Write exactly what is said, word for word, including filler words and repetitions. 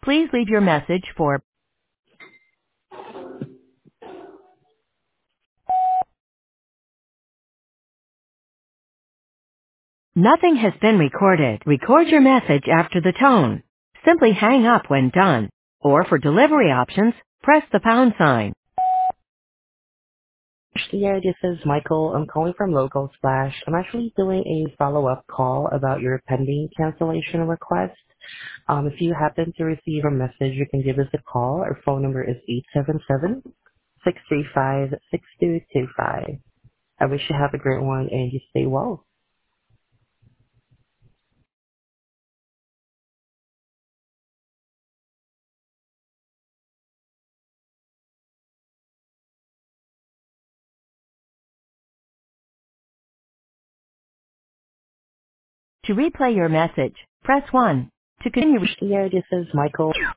Please leave your message for nothing has been recorded. Record your message after the tone. Simply hang up when done. Or for delivery options, press the pound sign. Yeah, this is Michael. I'm calling from Local Splash. I'm actually doing a follow-up call about your pending cancellation request. Um, if you happen to receive a message, you can give us a call. Our phone number is eight seven seven, six three five, six two two five. I wish you have a great one and you stay well. To replay your message, press one. To continue, Yeah, this is Michael.